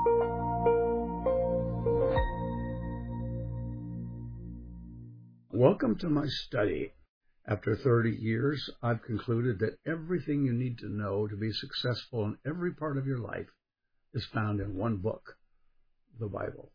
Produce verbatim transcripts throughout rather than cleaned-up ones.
Welcome to my study. After thirty years, I've concluded that everything you need to know to be successful in every part of your life is found in one book, the Bible.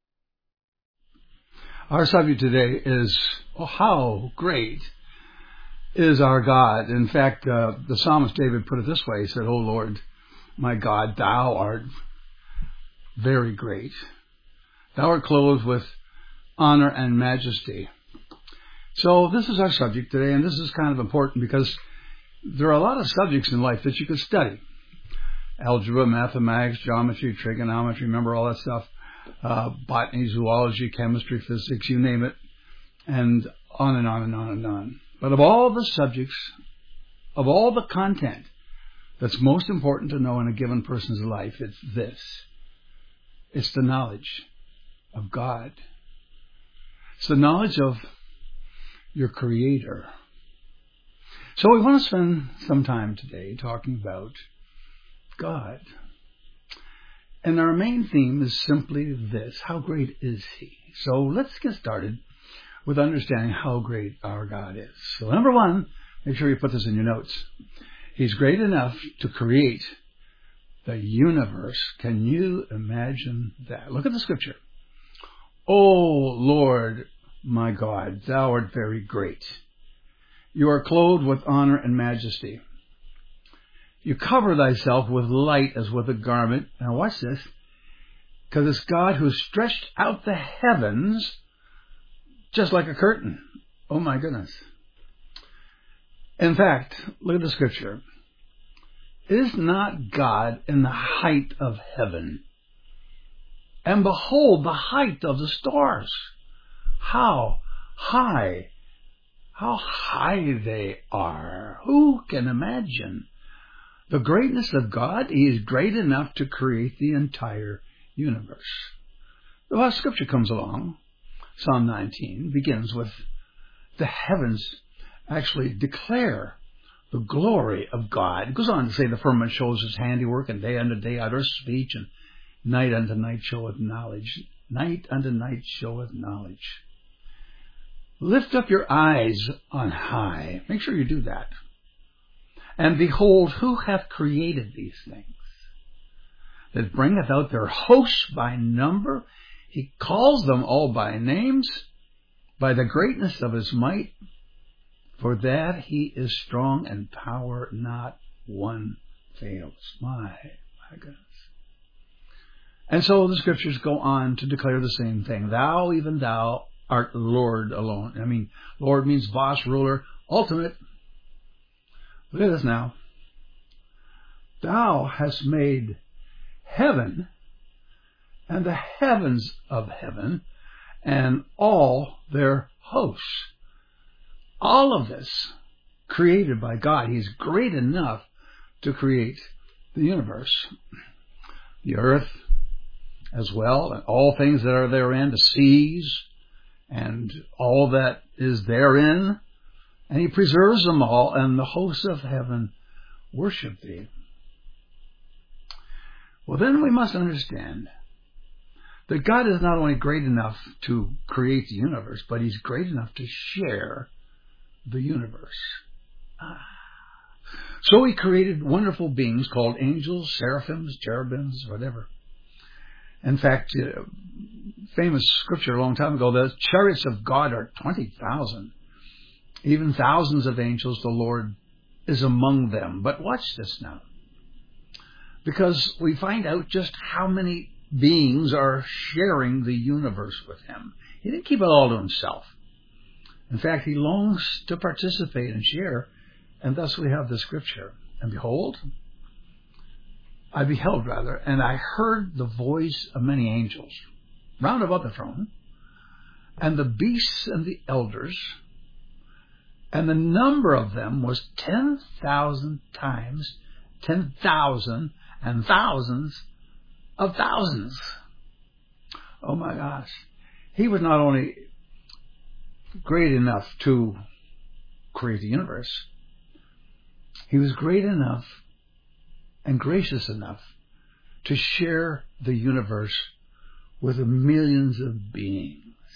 Our subject today is, oh, how great is our God. In fact, uh, the psalmist David put it this way. He said, "O Lord, my God, thou art very great. Thou art clothed with honor and majesty." So this is our subject today, and this is kind of important because there are a lot of subjects in life that you could study. Algebra, mathematics, geometry, trigonometry, remember all that stuff. Uh, botany, zoology, chemistry, physics, you name it. And on and on and on and on. But of all the subjects, of all the content that's most important to know in a given person's life, it's this. It's the knowledge of God. It's the knowledge of your Creator. So we want to spend some time today talking about God. And our main theme is simply this: how great is He? So let's get started with understanding how great our God is. So number one, make sure you put this in your notes. He's great enough to create the universe. Can you imagine that? Look at the scripture. "O Lord, my God, thou art very great. You are clothed with honor and majesty. You cover thyself with light as with a garment." Now watch this. "Because it's God who stretched out the heavens just like a curtain." Oh my goodness. In fact, look at the scripture. "Is not God in the height of heaven? And behold the height of the stars. How high, how high they are. Who can imagine the greatness of God?" He is great enough to create the entire universe. The scripture comes along. Psalm nineteen begins with the heavens actually declare the glory of God. It goes on to say the firmament shows His handiwork, and day unto day uttereth speech, and night unto night showeth knowledge. Night unto night showeth knowledge. Lift up your eyes on high. Make sure you do that. "And behold, who hath created these things? That bringeth out their hosts by number. He calls them all by names, by the greatness of His might. For that He is strong and power, not one fails." My, my goodness. And so the scriptures go on to declare the same thing. "Thou, even thou, art Lord alone." I mean, Lord means boss, ruler, ultimate. Look at this now. "Thou hast made heaven and the heavens of heaven and all their hosts." All of this created by God. He's great enough to create the universe, the earth as well, and all things that are therein, the seas, and all that is therein. And He preserves them all, and the hosts of heaven worship Thee. Well, then we must understand that God is not only great enough to create the universe, but He's great enough to share the universe. Ah. So He created wonderful beings called angels, seraphims, cherubims, whatever. In fact, uh, famous scripture a long time ago, the chariots of God are twenty thousand. Even thousands of angels, the Lord is among them. But watch this now. Because we find out just how many beings are sharing the universe with Him. He didn't keep it all to Himself. In fact, He longs to participate and share, and thus we have the scripture. "And behold, I beheld rather, and I heard the voice of many angels round about the throne, and the beasts and the elders, and the number of them was ten thousand times ten thousand and thousands of thousands." Oh my gosh. He was not only great enough to create the universe, He was great enough and gracious enough to share the universe with millions of beings.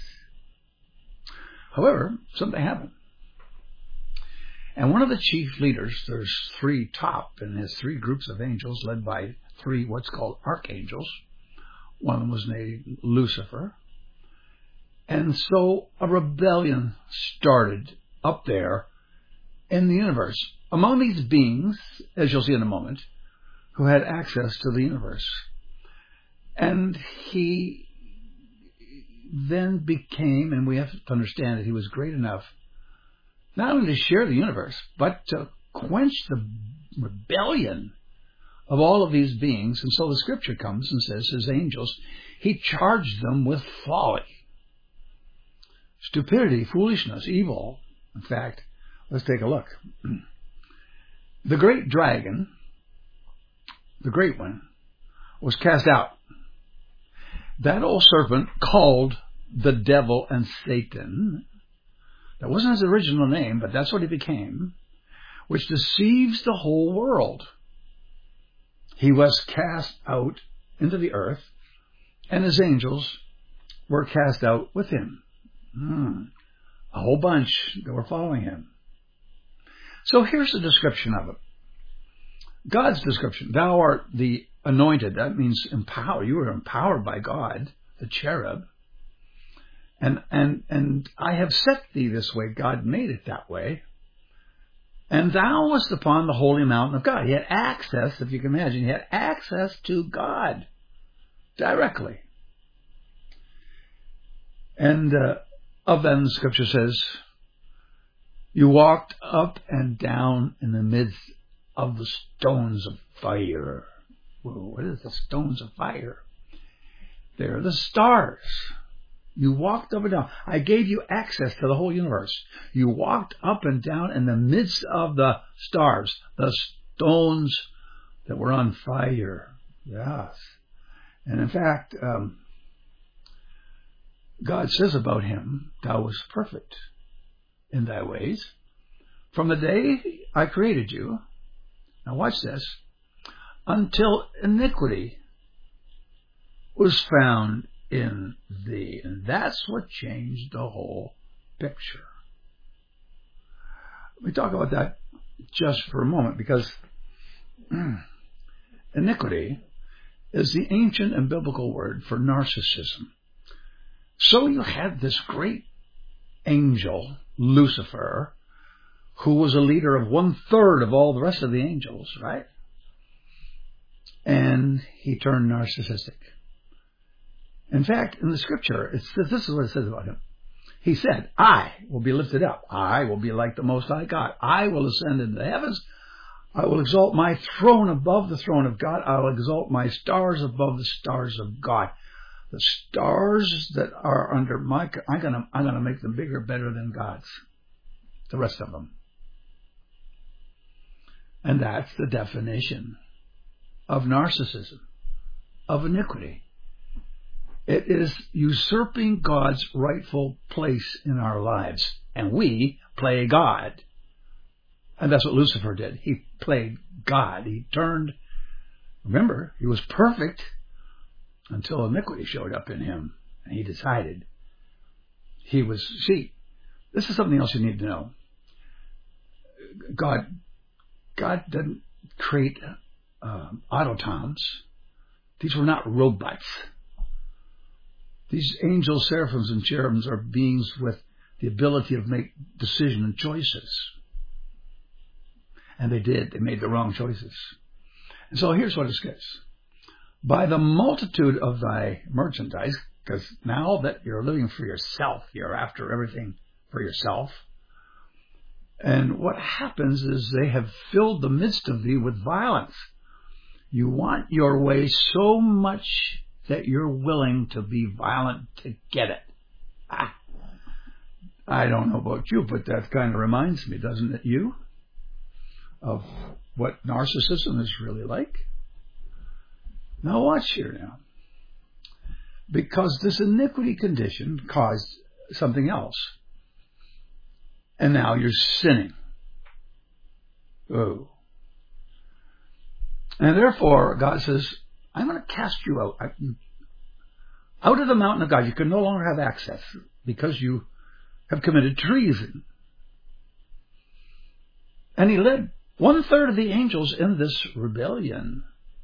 However, something happened. And one of the chief leaders, there's three top, and has three groups of angels led by three what's called archangels. One of them was named Lucifer. And so a rebellion started up there in the universe. Among these beings, as you'll see in a moment, who had access to the universe. And he then became, and we have to understand that he was great enough, not only to share the universe, but to quench the rebellion of all of these beings. And so the scripture comes and says, his angels, he charged them with folly, stupidity, foolishness, evil. In fact, let's take a look. The great dragon, the great one, was cast out. That old serpent called the devil and Satan, that wasn't his original name, but that's what he became, which deceives the whole world. He was cast out into the earth, and his angels were cast out with him. Hmm. A whole bunch that were following him. So here's the description of it. God's description. Thou art the anointed. That means empowered. You were empowered by God, the cherub. And, and, and I have set thee this way. God made it that way. And thou wast upon the holy mountain of God. He had access, if you can imagine, he had access to God directly. And uh, of them, the scripture says, you walked up and down in the midst of the stones of fire. Whoa, what is the stones of fire? They're the stars. You walked up and down. I gave you access to the whole universe. You walked up and down in the midst of the stars, the stones that were on fire. Yes. And in fact, um, God says about him, thou wast perfect in thy ways. From the day I created you, now watch this, until iniquity was found in thee. And that's what changed the whole picture. Let me talk about that just for a moment, because iniquity is the ancient and biblical word for narcissism. So you had this great angel, Lucifer, who was a leader of one third of all the rest of the angels, right? And he turned narcissistic. In fact, in the scripture, it's, this is what it says about him. He said, I will be lifted up. I will be like the Most High God. I will ascend into the heavens. I will exalt my throne above the throne of God. I will exalt my stars above the stars of God. The stars that are under my, I'm going to, I'm going to make them bigger, better than God's. The rest of them. And that's the definition of narcissism, of iniquity. It is usurping God's rightful place in our lives. And we play God. And that's what Lucifer did. He played God. He turned, remember, he was perfect until iniquity showed up in him. And he decided he was, see, this is something else you need to know. God, God didn't create um, automatons. These were not robots. These angels, seraphims, and cherubims are beings with the ability to make decisions and choices. And they did. They made the wrong choices. And so here's what it says. By the multitude of thy merchandise, because now that you're living for yourself, you're after everything for yourself. And what happens is they have filled the midst of thee with violence. You want your way so much that you're willing to be violent to get it. Ah, I don't know about you, but that kind of reminds me, doesn't it, you, of what narcissism is really like? Now watch here now. Because this iniquity condition caused something else. And now you're sinning. Oh. And therefore, God says, I'm going to cast you out. I, out of the mountain of God. You can no longer have access because you have committed treason. And he led one third of the angels in this rebellion.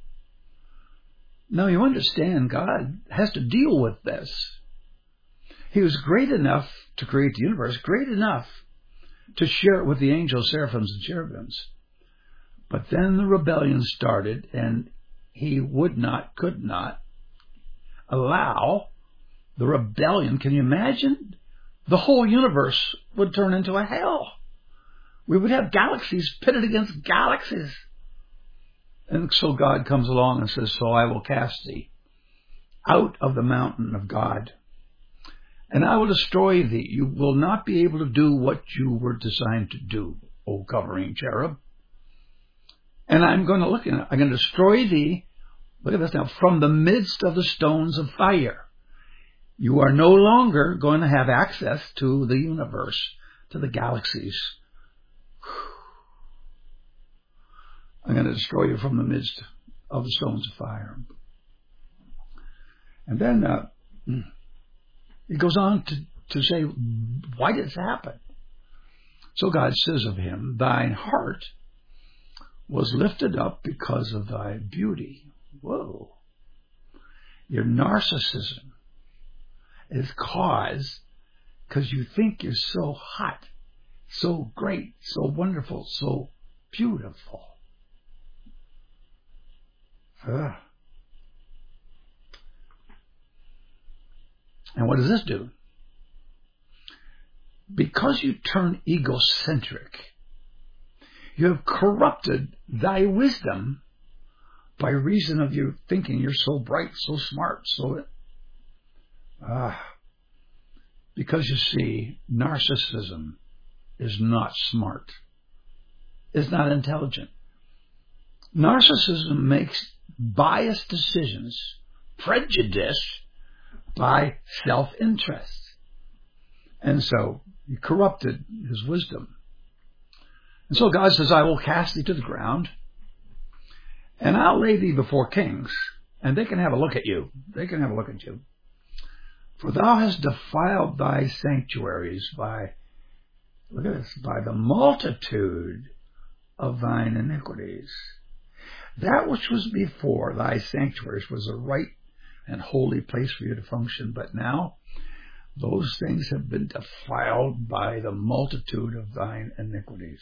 Now you understand, God has to deal with this. He was great enough to create the universe, great enough to share it with the angels, seraphims, and cherubims. But then the rebellion started, and he would not, could not allow the rebellion. Can you imagine? The whole universe would turn into a hell. We would have galaxies pitted against galaxies. And so God comes along and says, so I will cast thee out of the mountain of God, and I will destroy thee. You will not be able to do what you were designed to do, O covering cherub. And I'm going to look at it. I'm going to destroy thee, look at this now, from the midst of the stones of fire. You are no longer going to have access to the universe, to the galaxies. I'm going to destroy you from the midst of the stones of fire. And then uh, it goes on to, to say, why did this happen? So God says of him, thine heart was lifted up because of thy beauty. Whoa. Your narcissism is caused because you think you're so hot, so great, so wonderful, so beautiful. Uh. And what does this do? Because you turn egocentric, you have corrupted thy wisdom by reason of you thinking you're so bright, so smart, so... Ah. Because you see, narcissism is not smart. It's not intelligent. Narcissism makes biased decisions, prejudice by self-interest. And so he corrupted his wisdom. And so God says, I will cast thee to the ground, and I'll lay thee before kings, and they can have a look at you. They can have a look at you. For thou hast defiled thy sanctuaries by, look at this, by the multitude of thine iniquities. That which was before thy sanctuaries was a right and holy place for you to function, but now those things have been defiled by the multitude of thine iniquities.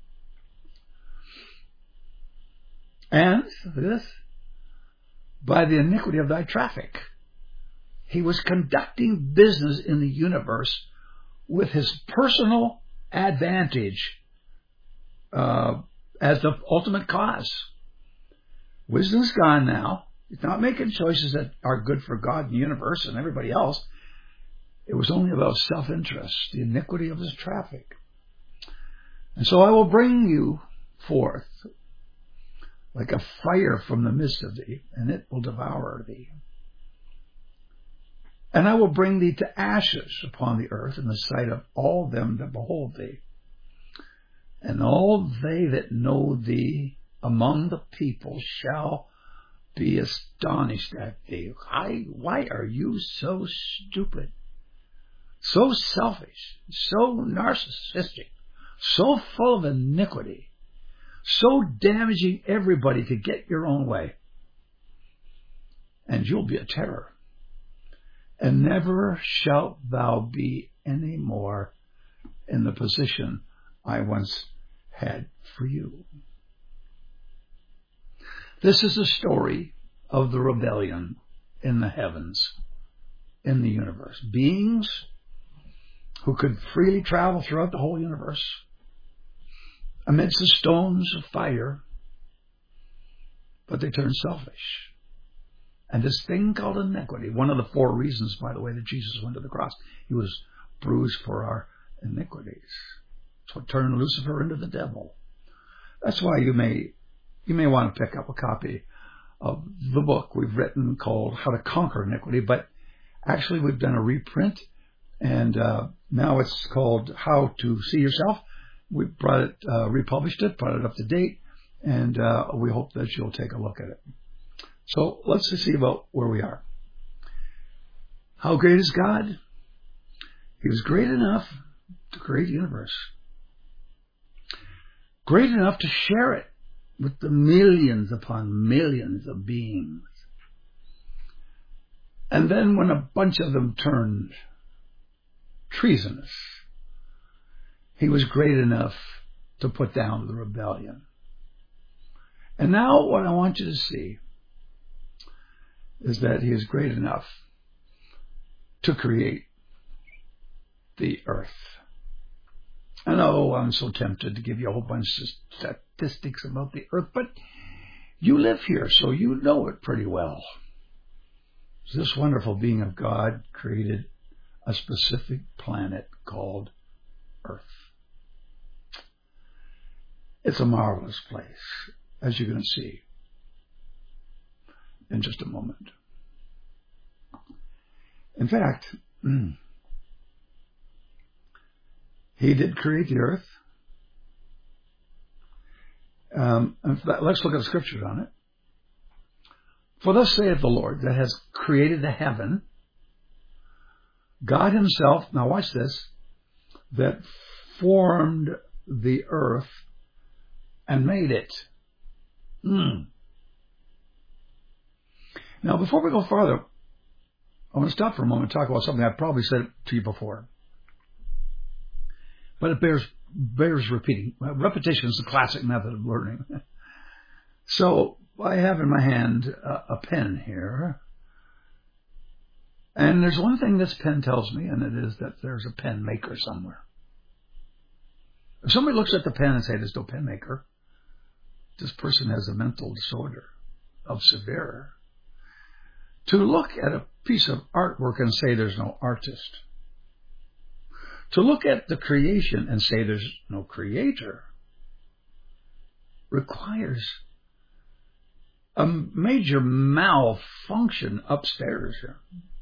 And, look at this, by the iniquity of thy traffic. He was conducting business in the universe with his personal advantage uh, as the ultimate cause. Wisdom's gone now. He's not making choices that are good for God and the universe and everybody else. It was only about self-interest, the iniquity of his traffic. And so I will bring you forth like a fire from the midst of thee, and it will devour thee. And I will bring thee to ashes upon the earth in the sight of all them that behold thee. And all they that know thee among the people shall be astonished at thee. I, why are you so stupid, so selfish, so narcissistic, so full of iniquity, so damaging everybody to get your own way? And you'll be a terror. And never shalt thou be any more in the position I once had for you. This is a story of the rebellion in the heavens, in the universe. Beings who could freely travel throughout the whole universe amidst the stones of fire, but they turned selfish. And this thing called iniquity, one of the four reasons, by the way, that Jesus went to the cross, he was bruised for our iniquities. That's what turned Lucifer into the devil. That's why you may you may want to pick up a copy of the book we've written called How to Conquer Iniquity, but actually we've done a reprint, and uh, now it's called How to See Yourself. We brought it, uh, republished it, brought it up to date, and uh, we hope that you'll take a look at it. So let's just see about where we are. How great is God? He was great enough to create the universe. Great enough to share it with the millions upon millions of beings. And then when a bunch of them turned treasonous, he was great enough to put down the rebellion. And now what I want you to see is that he is great enough to create the earth. I know I'm so tempted to give you a whole bunch of statistics about the earth, but you live here, so you know it pretty well. This wonderful being of God created a specific planet called Earth. It's a marvelous place, as you're going to see in just a moment. In fact, he did create the earth. Um, let's look at the scriptures on it. For thus saith the Lord that has created the heaven, God himself, now watch this, that formed the earth and made it. Mm. Now, before we go farther, I want to stop for a moment and talk about something I've probably said to you before. But it bears bears repeating. Repetition is the classic method of learning. So I have in my hand a, a pen here. And there's one thing this pen tells me, and it is that there's a pen maker somewhere. If somebody looks at the pen and says, there's no pen maker, this person has a mental disorder of severe. To look at a piece of artwork and say there's no artist. To look at the creation and say there's no creator requires a major malfunction upstairs here.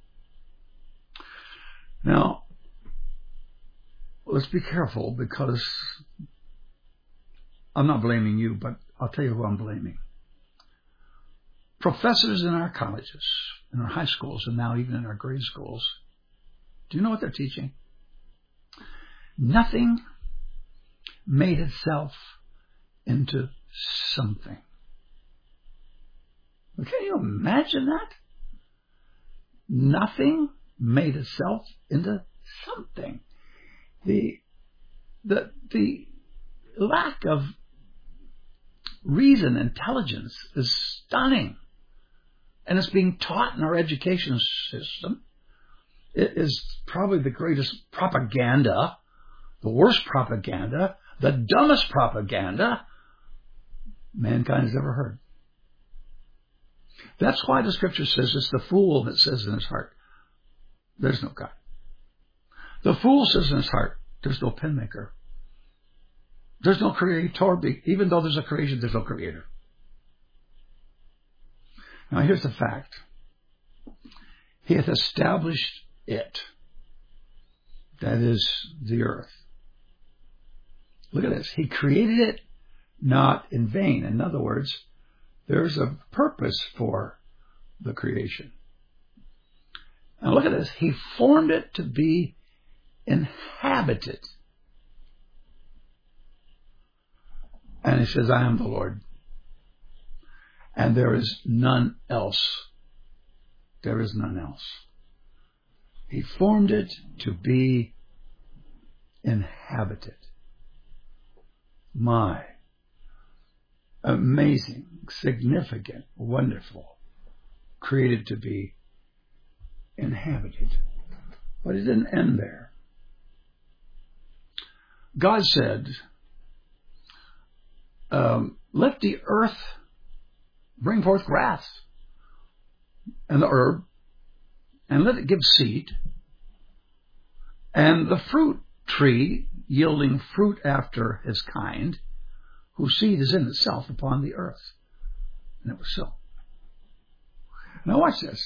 Now, let's be careful, because I'm not blaming you, but I'll tell you who I'm blaming. Professors in our colleges, in our high schools, and now even in our grade schools, do you know what they're teaching? Nothing made itself into something. Can you imagine that? Nothing made itself into something. The, the, the lack of reason, intelligence is stunning. And it's being taught in our education system. It is probably the greatest propaganda, the worst propaganda, the dumbest propaganda mankind has ever heard. That's why the scripture says it's the fool that says in his heart, there's no God. The fool says in his heart, there's no pen maker. There's no creator. Even though there's a creation, there's no creator. Now here's the fact. He hath established it. That is the earth. Look at this. He created it not in vain. In other words, there's a purpose for the creation. Now look at this. He formed it to be inhabited. And he says, I am the Lord. And there is none else. There is none else. He formed it to be inhabited. My. Amazing, significant, wonderful. Created to be inhabited. But it didn't end there. God said, um, let the earth bring forth grass and the herb, and let it give seed, and the fruit tree yielding fruit after his kind, whose seed is in itself upon the earth. And it was so. Now watch this.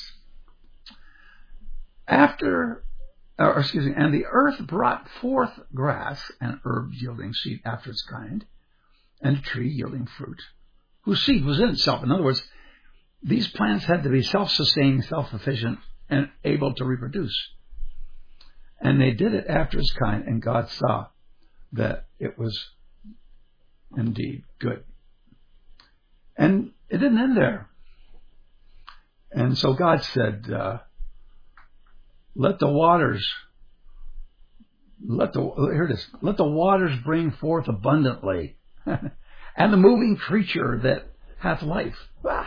After, or excuse me, and the earth brought forth grass and herb yielding seed after its kind, and a tree yielding fruit, whose seed was in itself. In other words, these plants had to be self-sustaining, self-sufficient, and able to reproduce. And they did it after its kind, and God saw that it was indeed good. And it didn't end there. And so God said, uh, let the waters, let the, here it is, let the waters bring forth abundantly, and the moving creature that hath life. Ah.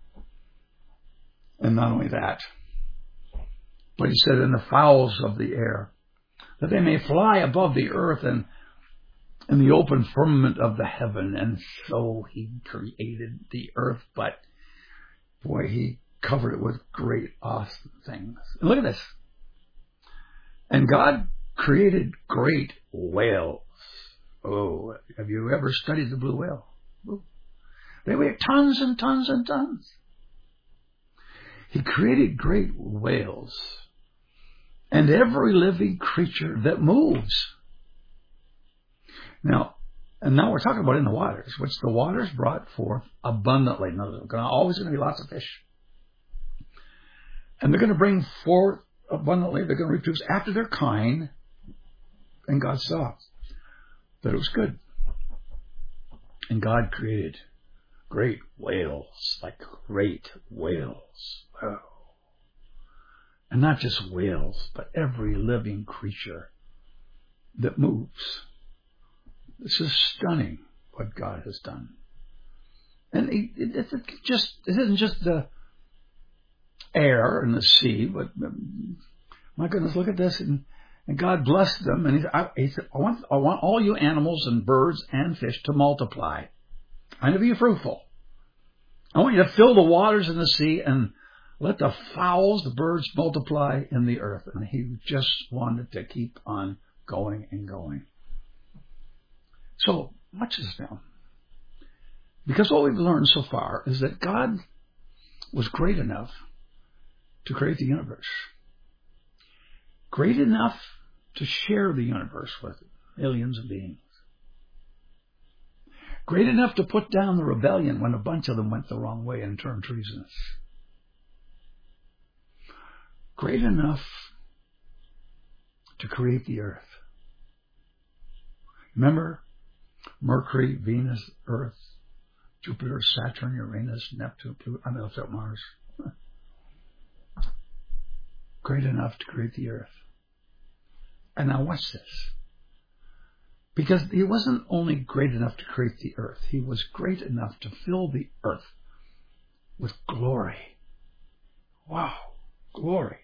And not only that, but he said, in the fowls of the air, that they may fly above the earth and in the open firmament of the heaven. And so he created the earth, but boy, he covered it with great, awesome things. And look at this. And God created great whales. Oh, have you ever studied the blue whale? Ooh. They weigh tons and tons and tons. He created great whales and every living creature that moves. Now, and now we're talking about in the waters, which the waters brought forth abundantly. Now, there's always going to be lots of fish. And they're going to bring forth abundantly. They're going to reproduce after their kind. And God saw that it was good. And God created great whales, like great whales. Oh. And not just whales, but every living creature that moves. This is stunning what God has done. And it, it, it, it just it isn't just the air and the sea, but um, my goodness, look at this. And, and God blessed them. And he, I, he said, I want, I want all you animals and birds and fish to multiply. I want to be fruitful. I want you to fill the waters in the sea and let the fowls, the birds, multiply in the earth. And he just wanted to keep on going and going. So, watch this now. Because what we've learned so far is that God was great enough to create the universe. Great enough to share the universe with millions of beings. Great enough to put down the rebellion when a bunch of them went the wrong way and turned treasonous. Great enough to create the earth. Remember? Mercury, Venus, Earth, Jupiter, Saturn, Uranus, Neptune, Pluto, I mean, Mars. Great enough to create the earth. And now watch this. Because he wasn't only great enough to create the earth, he was great enough to fill the earth with glory. Wow, glory.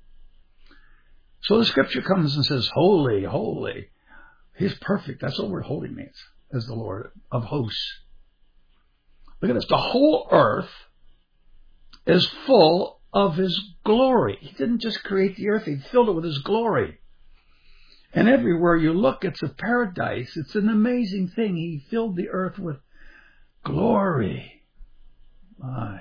So the scripture comes and says, holy, holy. He's perfect. That's what word holy means, as the Lord of hosts. Look at this. The whole earth is full of his glory. He didn't just create the earth, he filled it with his glory. And everywhere you look, it's a paradise. It's an amazing thing. He filled the earth with glory. My.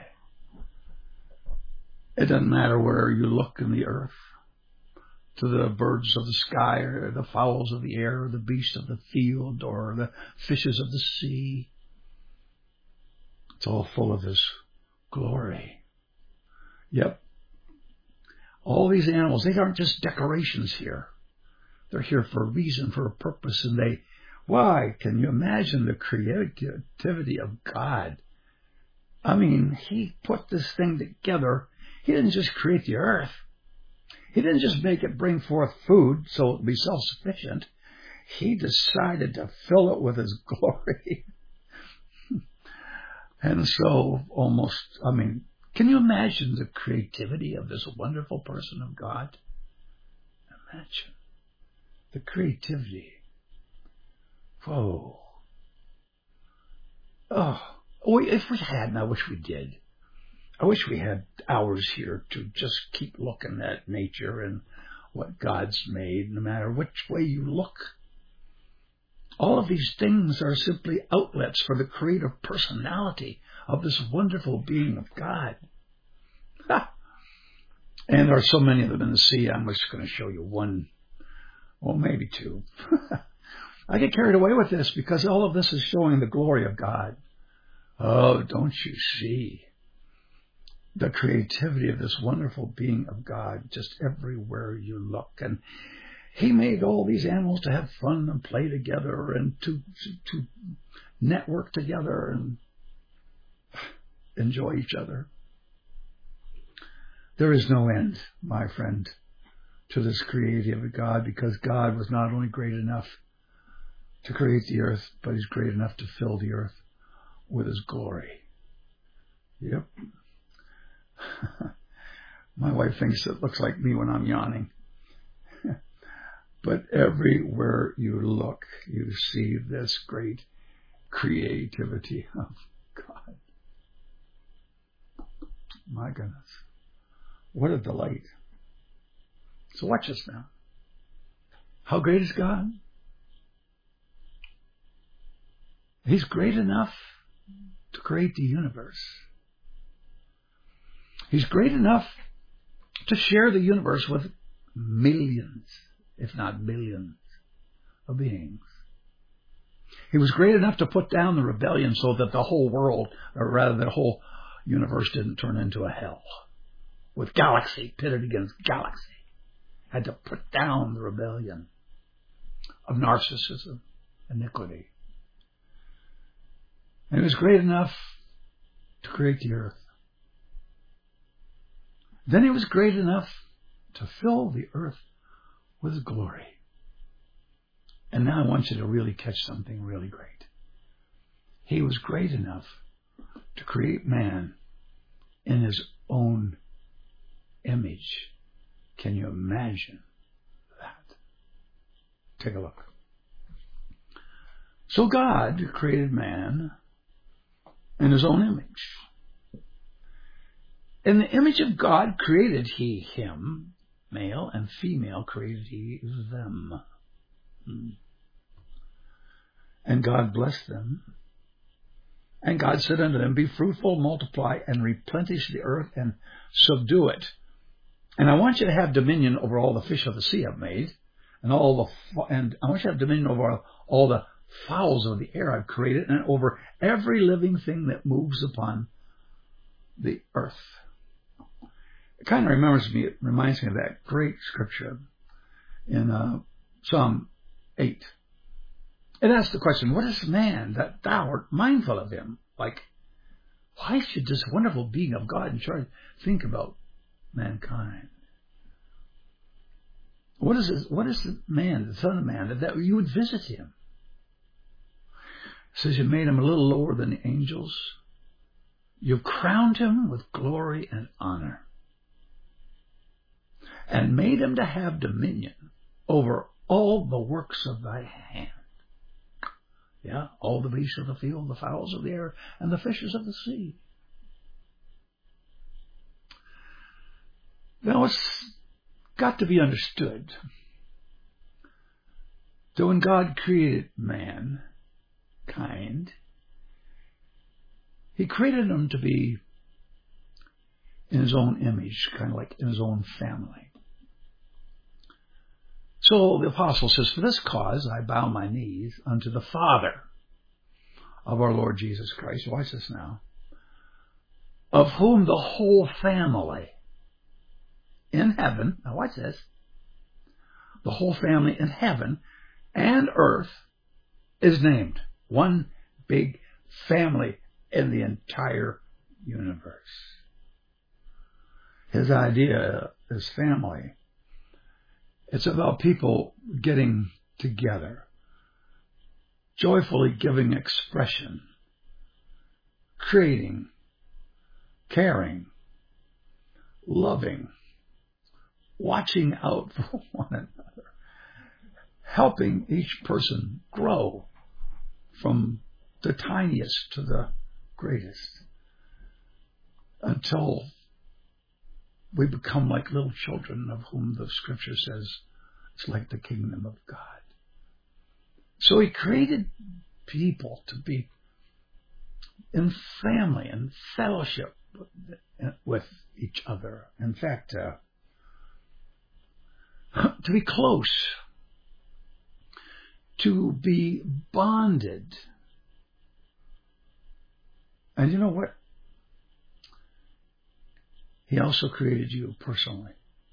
It doesn't matter where you look in the earth. To the birds of the sky, or the fowls of the air, or the beasts of the field, or the fishes of the sea. It's all full of his glory. Yep. All these animals, they aren't just decorations here. They're here for a reason, for a purpose, and they, why? Can you imagine the creativity of God? I mean, he put this thing together. He didn't just create the earth. He didn't just make it bring forth food so it would be self-sufficient. He decided to fill it with his glory. And so almost, I mean, can you imagine the creativity of this wonderful person of God? Imagine the creativity. Whoa. Oh, if we had, and I wish we did. I wish we had hours here to just keep looking at nature and what God's made, no matter which way you look. All of these things are simply outlets for the creative personality of this wonderful being of God. Ha! And there are so many of them in the sea. I'm just going to show you one, well, maybe two. I get carried away with this because all of this is showing the glory of God. Oh, don't you see? the creativity of this wonderful being of God just everywhere you look. And he made all these animals to have fun and play together and to, to, to network together and enjoy each other. There is no end, my friend, to this creative God, because God was not only great enough to create the earth, but he's great enough to fill the earth with his glory. Yep. My wife thinks it looks like me when I'm yawning. But everywhere you look, you see this great creativity of God. My goodness. What a delight. So watch this now. How great is God? He's great enough to create the universe. He's great enough to share the universe with millions, if not billions, of beings. He was great enough to put down the rebellion so that the whole world, or rather the whole universe, didn't turn into a hell. With galaxy pitted against galaxy. Had to put down the rebellion of narcissism, iniquity. And he was great enough to create the earth. Then he was great enough to fill the earth with his glory. And now I want you to really catch something really great. He was great enough to create man in his own image. Can you imagine that? Take a look. So God created man in his own image. In the image of God created he him, male and female created he them. And God blessed them. And God said unto them, be fruitful, multiply, and replenish the earth, and subdue it. And I want you to have dominion over all the fish of the sea I've made, and all the and I want you to have dominion over all the fowls of the air I've created, and over every living thing that moves upon the earth. It kind of remembers me, it reminds me of that great scripture in uh, Psalm eight. It asks the question, what is man that thou art mindful of him? Like, why should this wonderful being of God in charge think about mankind? What is this, what is the man, the Son of Man, that, that you would visit him? It says you made him a little lower than the angels. You've crowned him with glory and honor, and made him to have dominion over all the works of thy hand. Yeah, all the beasts of the field, the fowls of the air, and the fishes of the sea. Now it's got to be understood that when God created mankind, he created him to be in his own image, kind of like in his own family. So the apostle says, for this cause I bow my knees unto the Father of our Lord Jesus Christ. Watch this now. Of whom the whole family in heaven, now watch this, the whole family in heaven and earth is named. One big family in the entire universe. His idea is family. It's about people getting together, joyfully giving expression, creating, caring, loving, watching out for one another, helping each person grow from the tiniest to the greatest until we become like little children, of whom the scripture says it's like the kingdom of God. So he created people to be in family and fellowship with each other. In fact, uh, to be close, to be bonded. And you know what? He also created you personally.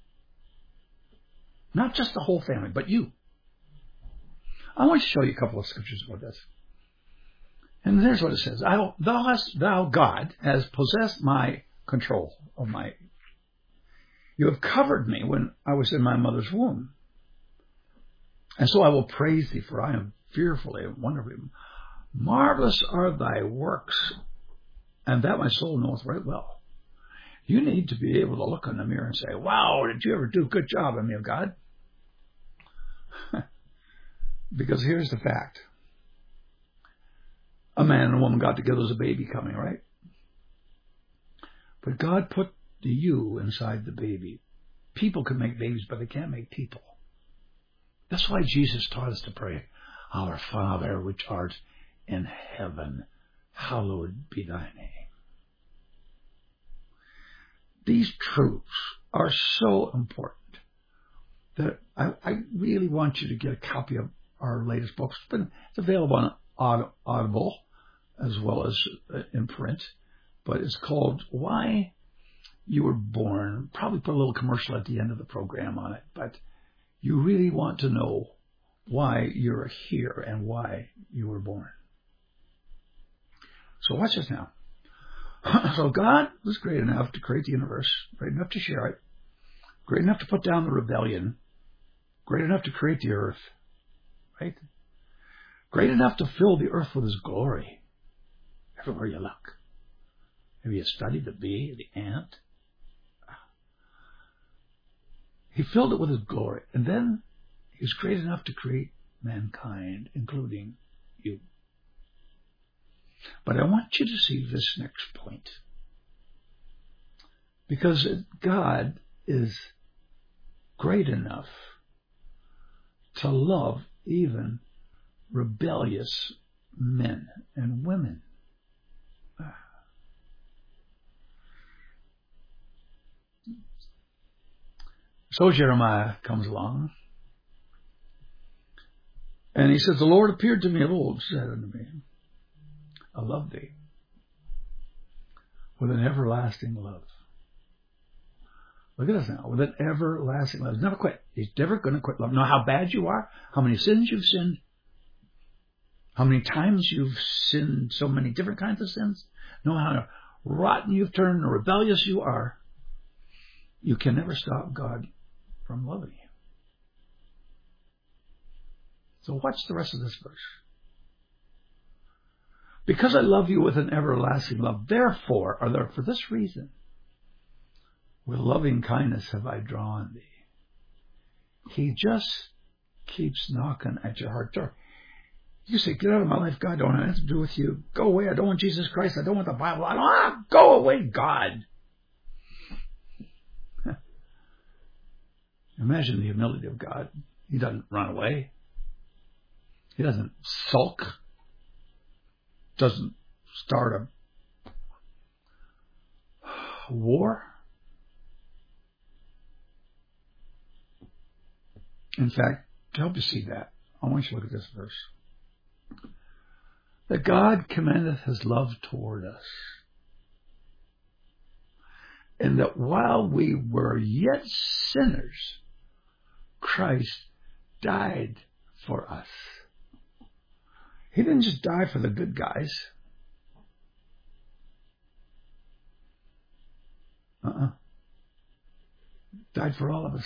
Not just the whole family, but you. I want to show you a couple of scriptures about this. And here's what it says. Thou, thou, hast, thou, God, has possessed my control of my... You have covered me when I was in my mother's womb. And so I will praise thee, for I am fearfully and wonderfully. Marvelous are thy works, and that my soul knoweth right well. You need to be able to look in the mirror and say, wow, did you ever do a good job on me, of God? Because here's the fact. A man and a woman got together, there's a baby coming, right? But God put the you inside the baby. People can make babies, but they can't make people. That's why Jesus taught us to pray, Our Father, which art in heaven, hallowed be thy name. These truths are so important that I, I really want you to get a copy of our latest book. It's, been, it's available on Audible as well as in print, but it's called Why You Were Born. Probably put a little commercial at the end of the program on it, but you really want to know why you're here and why you were born. So watch this now. So God was great enough to create the universe, great enough to share it, great enough to put down the rebellion, great enough to create the earth, right? Great enough to fill the earth with His glory everywhere you look. Have you studied the bee, the ant? He filled it with His glory. And then He was great enough to create mankind, including you. But I want you to see this next point. Because God is great enough to love even rebellious men and women. So Jeremiah comes along, and he says, the Lord appeared to me of old, said unto me, I love thee with an everlasting love. Look at this now, with an everlasting love. He's never quit. He's never going to quit love. Know how bad you are, how many sins you've sinned, how many times you've sinned so many different kinds of sins, know how rotten you've turned and rebellious you are. You can never stop God from loving you. So watch the rest of this verse. Because I love you with an everlasting love, therefore, or there for this reason, with loving kindness have I drawn thee. He just keeps knocking at your heart door. You say, get out of my life, God, I don't have anything to do with you. Go away, I don't want Jesus Christ, I don't want the Bible, I don't want, go away, God. Imagine the humility of God. He doesn't run away. He doesn't sulk. Doesn't start a war. In fact, to help you see that, I want you to look at this verse. That God commendeth His love toward us, and that while we were yet sinners, Christ died for us. He didn't just die for the good guys. Uh-uh. Died for all of us.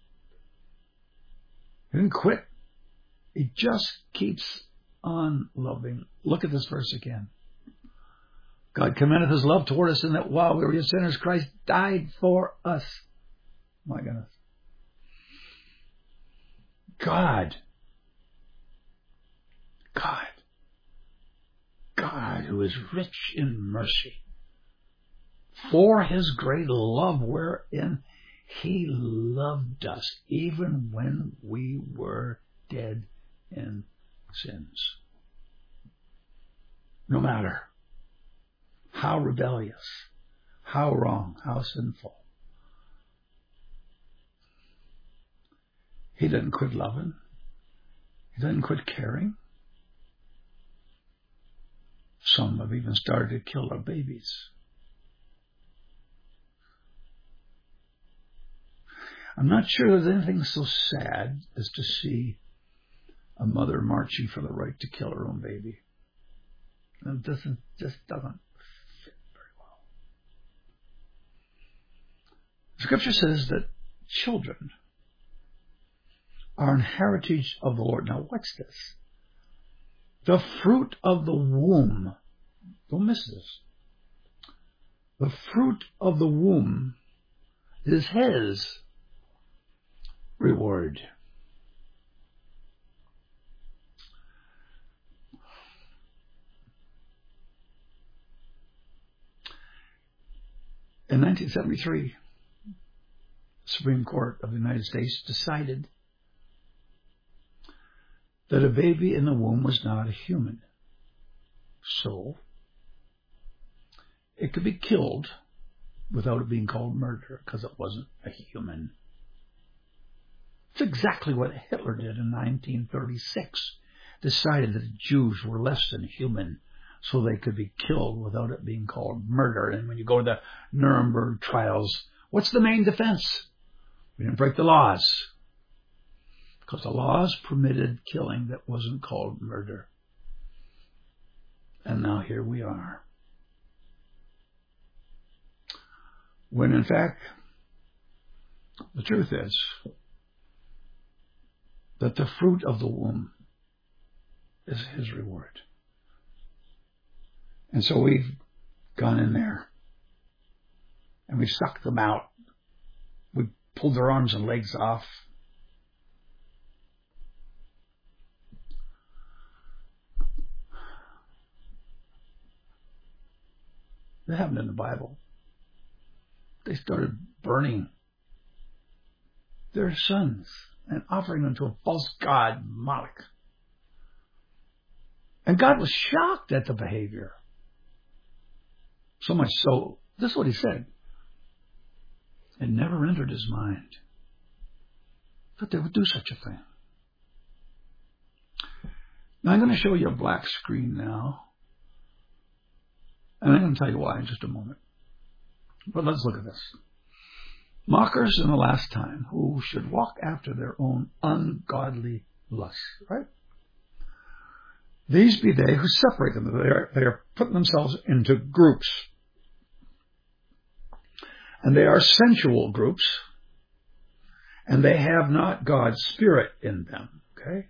He didn't quit. He just keeps on loving. Look at this verse again. God commendeth His love toward us in that while we were yet sinners, Christ died for us. My goodness. God. God. God, who is rich in mercy, for His great love wherein He loved us, even when we were dead in sins. No matter how rebellious, how wrong, how sinful, He doesn't quit loving. He doesn't quit caring. Some have even started to kill our babies. I'm not sure there's anything so sad as to see a mother marching for the right to kill her own baby. It doesn't, just doesn't fit very well. Scripture says that children are an heritage of the Lord. Now, what's this? The fruit of the womb. Don't miss this. The fruit of the womb is his reward. In nineteen seventy-three, the Supreme Court of the United States decided that a baby in the womb was not a human. So, it could be killed without it being called murder because it wasn't a human. It's exactly what Hitler did in nineteen thirty-six. Decided that the Jews were less than human, so they could be killed without it being called murder. And when you go to the Nuremberg trials, what's the main defense? We didn't break the laws. Because the laws permitted killing that wasn't called murder. And now here we are. When in fact, the truth is that the fruit of the womb is his reward. And so we've gone in there and we sucked them out. We pulled their arms and legs off. That happened in the Bible. They started burning their sons and offering them to a false god, Moloch. And God was shocked at the behavior. So much so, this is what he said. It never entered his mind that they would do such a thing. Now I'm going to show you a black screen now. And I'm going to tell you why in just a moment. But let's look at this. Mockers in the last time who should walk after their own ungodly lusts, right? These be they who separate them. They are, they are putting themselves into groups. And they are sensual groups. And they have not God's Spirit in them. Okay?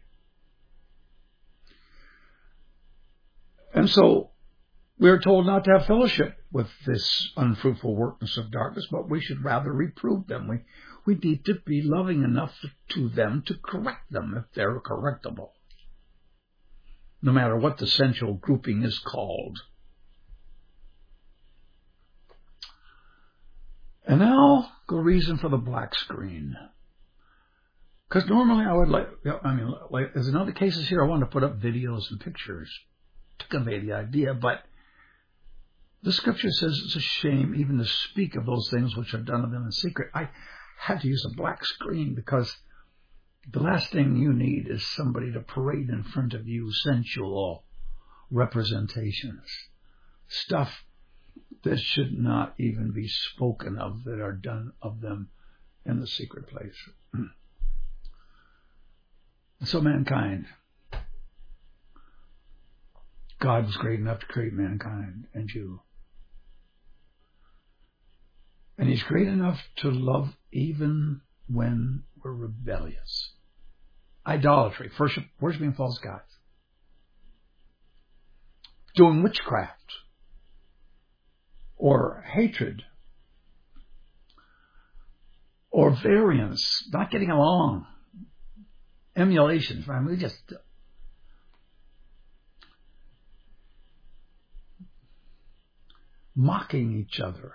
And so we are told not to have fellowship with this unfruitful workness of darkness, but we should rather reprove them. We, we need to be loving enough to them to correct them if they're correctable, no matter what the sensual grouping is called. And now the reason for the black screen. Because normally I would like, I mean, like, as in other cases here, I want to put up videos and pictures to convey the idea, but the scripture says it's a shame even to speak of those things which are done of them in secret. I had to use a black screen because the last thing you need is somebody to parade in front of you sensual representations, stuff that should not even be spoken of that are done of them in the secret place. So mankind, God was great enough to create mankind and you. And he's great enough to love even when we're rebellious. Idolatry, worshiping false gods. Doing witchcraft. Or hatred. Or variance. Not getting along. Emulations. I mean, we just... mocking each other.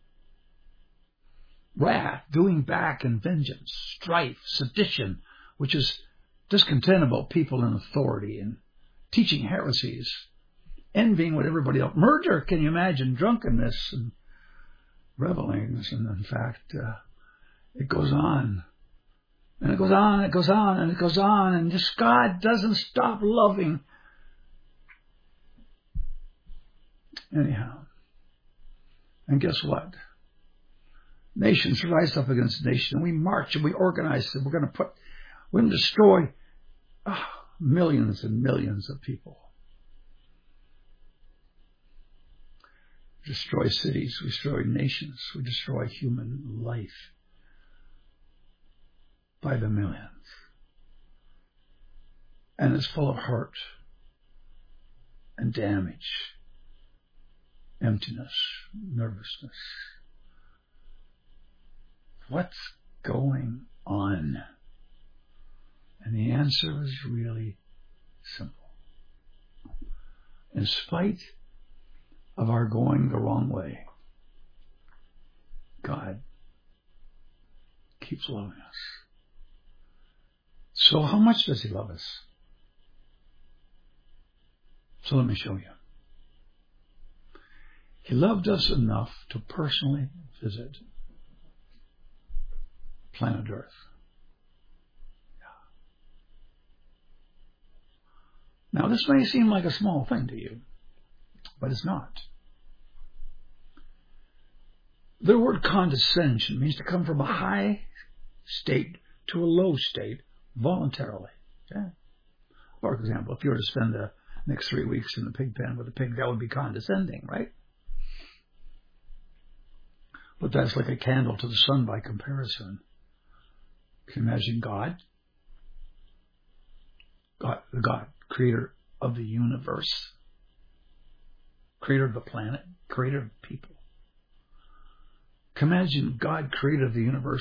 Wrath, doing back and vengeance, strife, sedition, which is discontent about people in authority and teaching heresies, envying what everybody else, murder, can you imagine, drunkenness and revelings, and in fact, uh, it goes on, and it goes on, it goes on, and it goes on, and just God doesn't stop loving. Anyhow, and guess what? nations rise up against nation, and we march and we organize, and we're going to put, we're going to destroy oh, millions and millions of people. Destroy cities, we destroy nations, we destroy human life by the millions. And it's full of hurt and damage, emptiness, nervousness. What's going on? And the answer is really simple. In spite of our going the wrong way, God keeps loving us. So how much does He love us? So let me show you. He loved us enough to personally visit planet Earth. Yeah. Now, this may seem like a small thing to you, but it's not. The word condescension means to come from a high state to a low state voluntarily. Okay? For example, if you were to spend the next three weeks in the pig pen with a pig, that would be condescending, right? But that's like a candle to the sun by comparison. Can you imagine God? God, the God, creator of the universe, creator of the planet, creator of people. Can you imagine God, creator of the universe,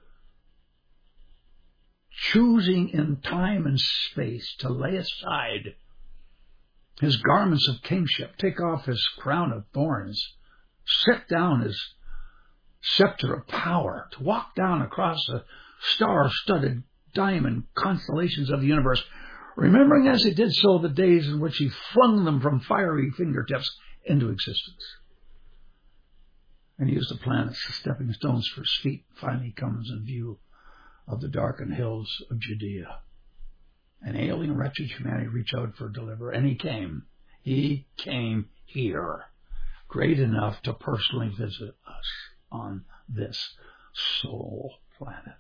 choosing in time and space to lay aside His garments of kingship, take off His crown of thorns, set down His scepter of power, to walk down across the star-studded diamond constellations of the universe, remembering as He did so the days in which He flung them from fiery fingertips into existence. And He used the planets as stepping stones for His feet. Finally He comes in view of the darkened hills of Judea. And alien, wretched humanity reached out for a deliverer, and He came. He came here, great enough to personally visit us on this soul planet.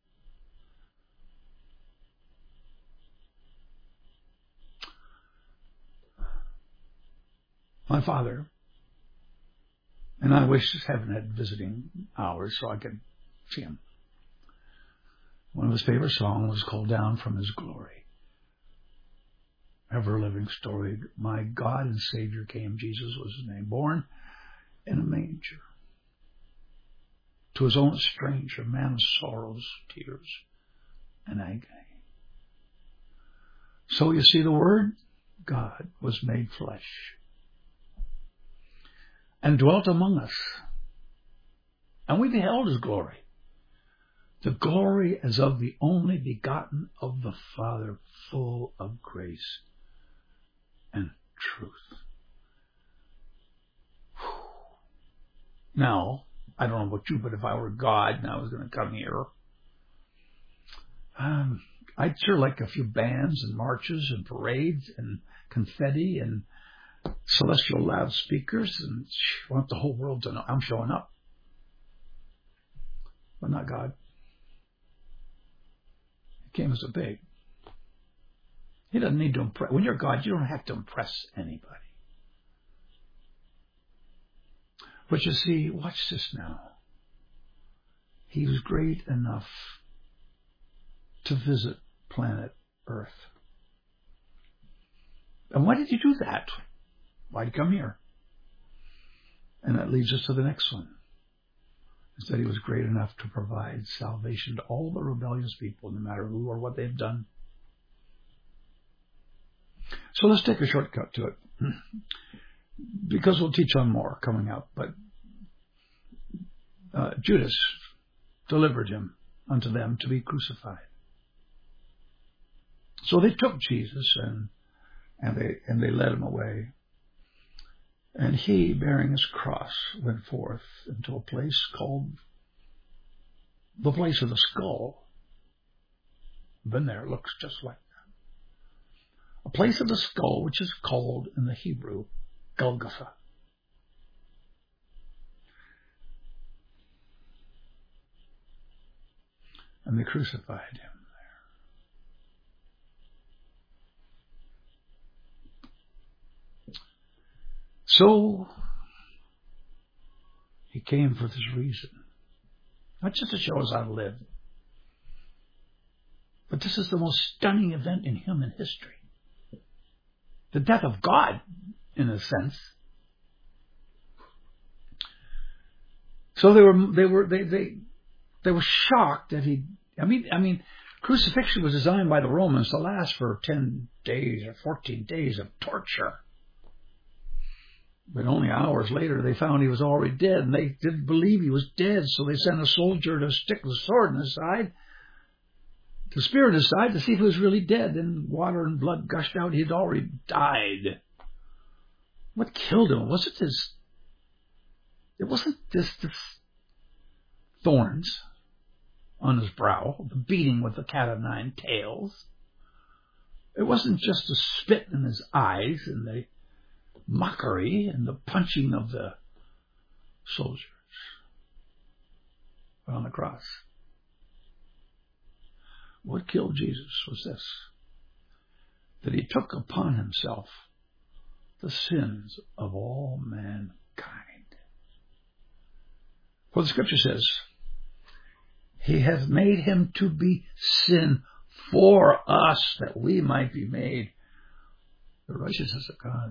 My father, and I wish heaven had visiting hours so I could see him. One of his favorite songs was called Down from His Glory. Ever-living story. My God and Savior came, Jesus was His name, born in a manger. To His own stranger, man of sorrows, tears, and agony. So you see, the Word, God, was made flesh and dwelt among us. And we beheld His glory. The glory as of the only begotten of the Father, full of grace and truth. Whew. Now, I don't know about you, but if I were God and I was going to come here, um, I'd sure like a few bands and marches and parades and confetti and celestial loudspeakers and want the whole world to know I'm showing up. But not God. He came as a babe. He doesn't need to impress. When you're God, you don't have to impress anybody. But you see, watch this now. He was great enough to visit planet Earth. And why did He do that? Why did He come here? And that leads us to the next one. Is that He was great enough to provide salvation to all the rebellious people, no matter who or what they've done. So let's take a shortcut to it, because we'll teach on more coming up. But uh, Judas delivered Him unto them to be crucified. So they took Jesus and and they and they led Him away. And He, bearing His cross, went forth into a place called the place of the skull. Been there, it looks just like that. A place of the skull, which is called in the Hebrew Golgotha. And they crucified him there. So, he came for this reason. Not just to show us how to live, but this is the most stunning event in human history. The death of God, in a sense. So they were, they were, they, they, they were shocked that he, I mean, I mean, crucifixion was designed by the Romans to last for ten days or fourteen days of torture. But only hours later they found he was already dead, and they didn't believe he was dead, so they sent a soldier to stick the sword in his side, the spear in his side, to see if he was really dead. And water and blood gushed out. He had already died. What killed him? Was it his... It wasn't this, this thorns on his brow, the beating with the cat of nine tails. It wasn't just the spit in his eyes and the mockery and the punching of the soldiers on the cross. What killed Jesus was this, that he took upon himself the sins of all mankind. For the scripture says, he hath made him to be sin for us, that we might be made the righteousness of God.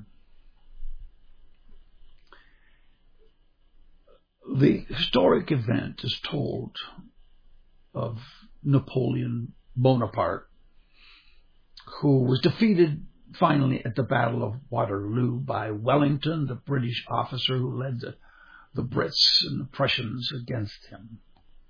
The historic event is told of Napoleon Bonaparte, who was defeated finally at the Battle of Waterloo by Wellington, the British officer who led the, the Brits and the Prussians against him.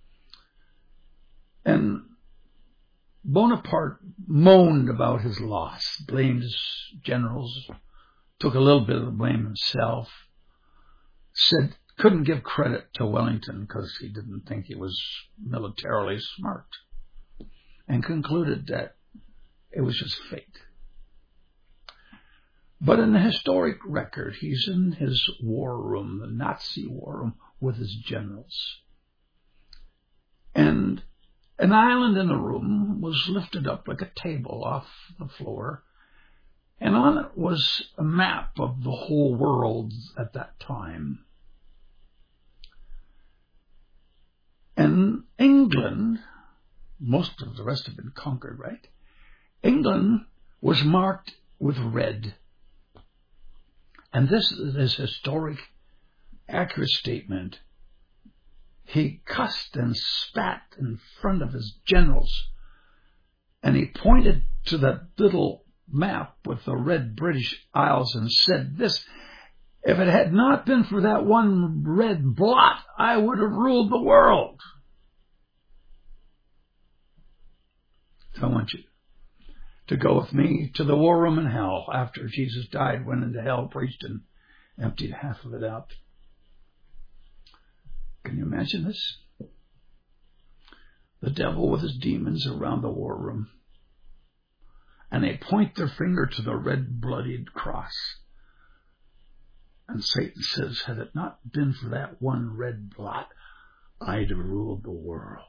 And Bonaparte moaned about his loss, blamed his generals, took a little bit of the blame himself, said couldn't give credit to Wellington because he didn't think he was militarily smart, and concluded that it was just fate. But in the historic record, he's in his war room, the Nazi war room, with his generals. And an island in the room was lifted up like a table off the floor, and on it was a map of the whole world at that time. And England, most of the rest had been conquered, right? England was marked with red. And this is his historic, accurate statement. He cussed and spat in front of his generals, and he pointed to that little map with the red British Isles and said this: if it had not been for that one red blot, I would have ruled the world. So I want you to go with me to the war room in hell. After Jesus died, went into hell, preached, and emptied half of it out. Can you imagine this? The devil with his demons around the war room. And they point their finger to the red bloodied cross. And Satan says, had it not been for that one red blot, I'd have ruled the world.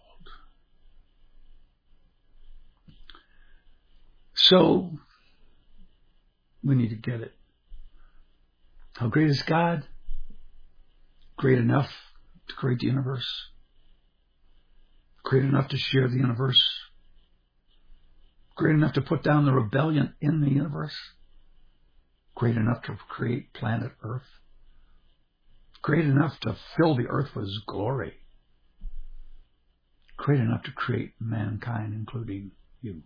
So, we need to get it. How great is God? Great enough to create the universe. Great enough to share the universe. Great enough to put down the rebellion in the universe. Great enough to create planet Earth. Great enough to fill the earth with His glory. Great enough to create mankind, including you.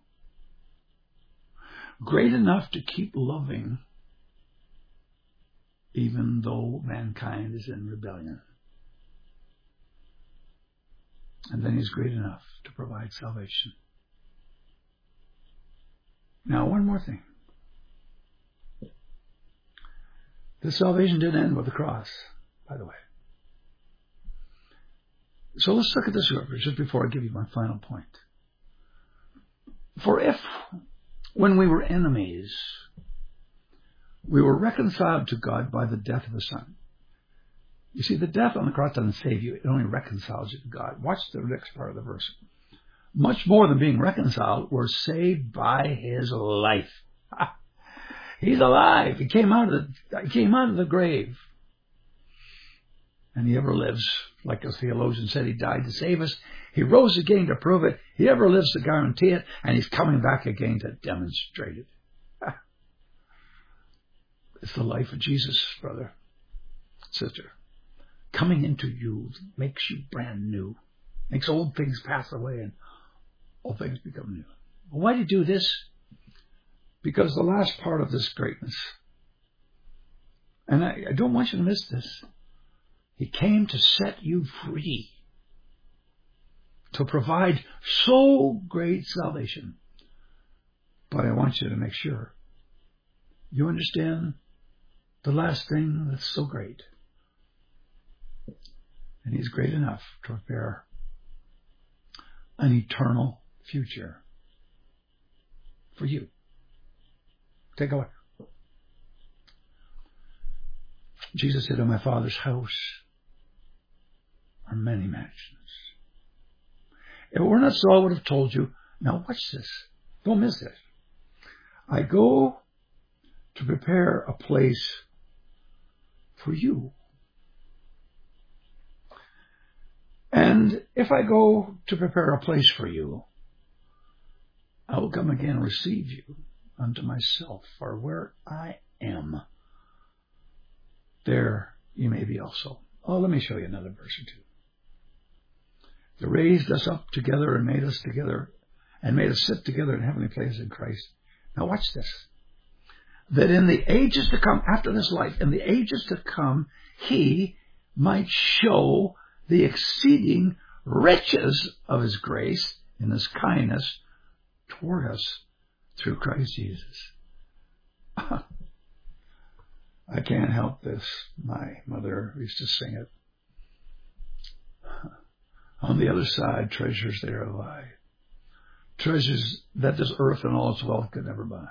Great enough to keep loving even though mankind is in rebellion. And then He's great enough to provide salvation. Now, one more thing. This salvation didn't end with the cross, by the way. So let's look at this scripture just before I give you my final point. For if, when we were enemies, we were reconciled to God by the death of His Son. You see, the death on the cross doesn't save you. It only reconciles you to God. Watch the next part of the verse. much more than being reconciled, we're saved by his life. He's alive. He came out of the, he came out of the grave. And he ever lives. Like a theologian said, he died to save us. He rose again to prove it. He ever lives to guarantee it. And he's coming back again to demonstrate it. It's the life of Jesus, brother, sister. Coming into you makes you brand new. Makes old things pass away and all things become new. Why do you do this? Because the last part of this greatness, and I, I don't want you to miss this, he came to set you free, to provide so great salvation. But I want you to make sure you understand the last thing that's so great. And he's great enough to prepare an eternal future for you. Take a look. Jesus said, in my Father's house are many mansions. If it were not so, I would have told you. Now watch this. Don't miss it. I go to prepare a place for you. And if I go to prepare a place for you, I will come again and receive you unto myself. For where I am, there you may be also. Oh, let me show you another verse or two. He raised us up together and made us together and made us sit together in heavenly places in Christ. Now watch this. That in the ages to come, after this life, in the ages to come, he might show the exceeding riches of his grace in his kindness toward us through Christ Jesus. I can't help this. My mother used to sing it. On the other side, treasures there lie. Treasures that this earth and all its wealth could never buy.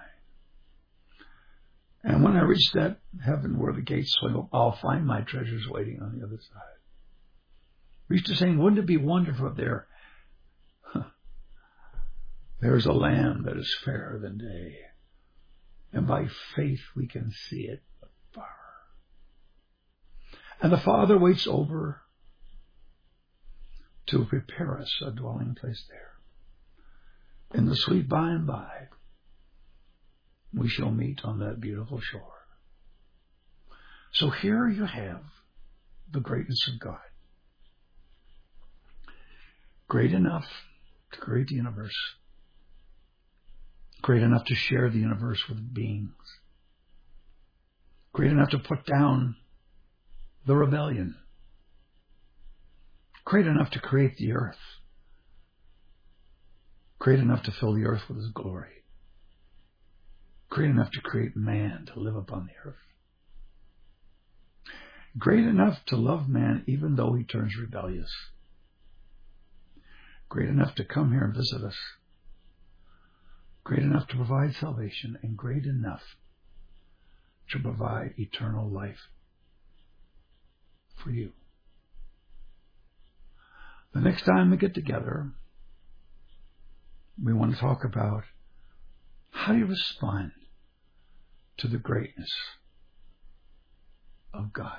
And when I reach that heaven where the gates swing up, I'll find my treasures waiting on the other side. We used to sing, wouldn't it be wonderful if there, huh, there's a lamb that is fairer than day, and by faith we can see it afar. And the Father waits over to prepare us a dwelling place there. In the sweet by and by, we shall meet on that beautiful shore. So here you have the greatness of God. Great enough to create the universe. Great enough to share the universe with beings. Great enough to put down the rebellion. Great enough to create the earth. Great enough to fill the earth with his glory. Great enough to create man to live upon the earth. Great enough to love man even though he turns rebellious. Great enough to come here and visit us. Great enough to provide salvation, and great enough to provide eternal life for you. The next time we get together, we want to talk about how do you respond to the greatness of God.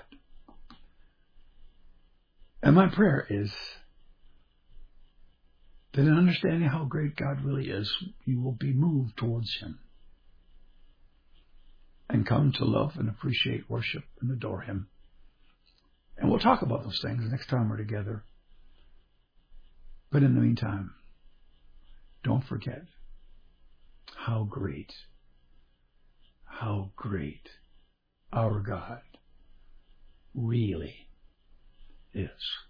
And my prayer is that in understanding how great God really is, you will be moved towards him and come to love and appreciate, worship, and adore him. And we'll talk about those things next time we're together. But in the meantime, don't forget how great, how great our God really is.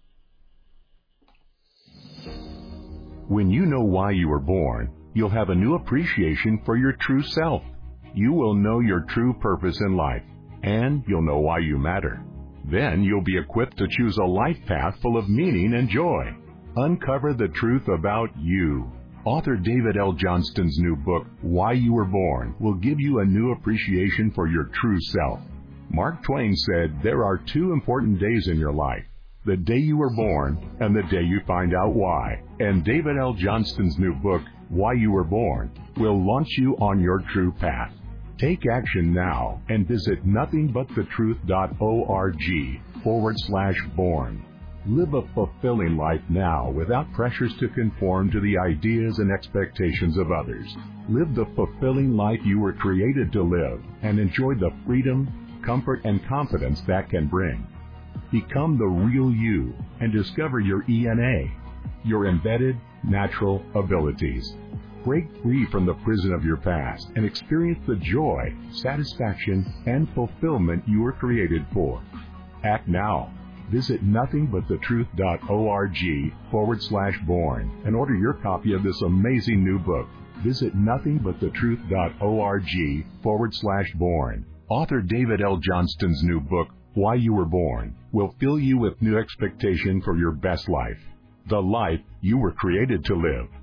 When you know why you were born, you'll have a new appreciation for your true self. You will know your true purpose in life, and you'll know why you matter. Then you'll be equipped to choose a life path full of meaning and joy. Uncover the truth about you. Author David L. Johnston's new book, Why You Were Born, will give you a new appreciation for your true self. Mark Twain said, there are two important days in your life, the day you were born and the day you find out why. And David L. Johnston's new book, Why You Were Born, will launch you on your true path. Take action now and visit nothingbutthetruth.org forward slash born. Live a fulfilling life now without pressures to conform to the ideas and expectations of others. Live the fulfilling life you were created to live and enjoy the freedom, comfort, and confidence that can bring. Become the real you and discover your E N A, your embedded natural abilities. Break free from the prison of your past and experience the joy, satisfaction, and fulfillment you were created for. Act now. Visit nothingbuttetruth.org forward slash born and order your copy of this amazing new book. Visit nothingbuttetruth.org forward slash born. Author David L. Johnston's new book, Why You Were Born, will fill you with new expectation for your best life, the life you were created to live.